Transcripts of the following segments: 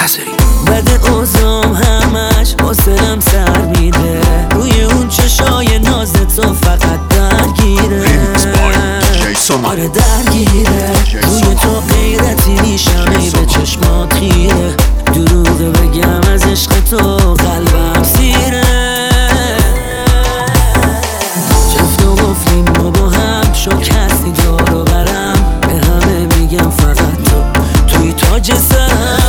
نظری. بده اوزام همش حسنم سر میده، روی اون چشای ناز تو فقط درگیره. آره درگیره، روی تو غیرتی میشم ای به چشمات خیره. دروغه بگم از عشق تو قلبم سیره. جفت و گفتیم ما با هم شکستی دارو برم، به همه میگم فقط توی تاج سرم.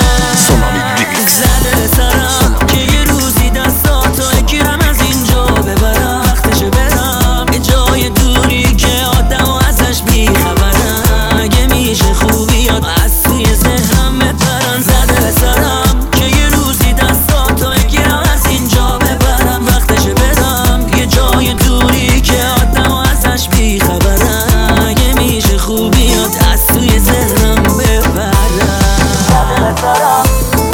زده سرم که یه روزی دستاتو بگیرم از اینجا ببرم، وقتشه برم یه جای دوری که آدم و ازش بیخبرم. اگه میشه خوبیات از توی ذهنم بپرن. زده سرم که یه روزی دستاتو بگیرم از اینجا ببرم، وقتشه برم یه جای دوری که آدم و ازش بیخبرم. اگه میشه خوبیات از توی ذهنم بپرن. زده سرم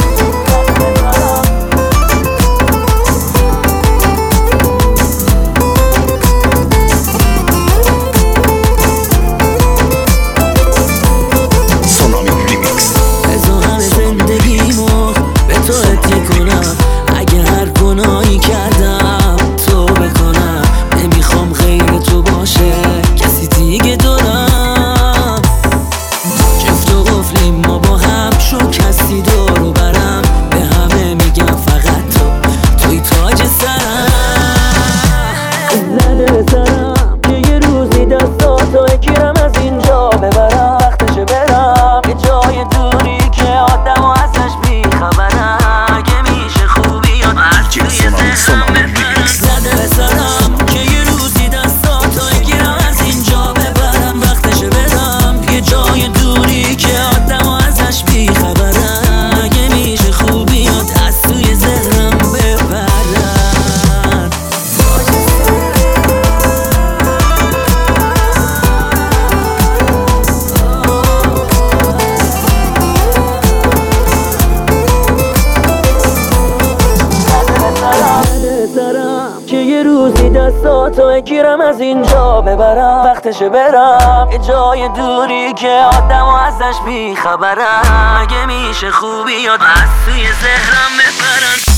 کردم تو بکنم، نمیخوام غیر تو باشه کسی دیگه دارم. جفت و قفلیم ما با هم شکستی دارو برم، به همه میگم فقط توی تاج سرم. زده سرم که یه روزی دستاتو بگیرم از اینجا ببرم، وقتشه برم یه جای دوری که آدم و ازش بیخبرم. اگه میشه خوبیات از توی زده سرم که یه روزی دستاتو بگیرم از اینجا ببرم، وقتشه برم یه جای دوری که آدم و ازش بیخبرم. اگه میشه خوبیات از توی ذهنم ببرن. که یه روزی دستاتو بگیرم از اینجا ببرم، وقتشه برم یه جای دوری که آدم و ازش بیخبرم. اگه میشه خوبیات از توی ذهنم بپرن.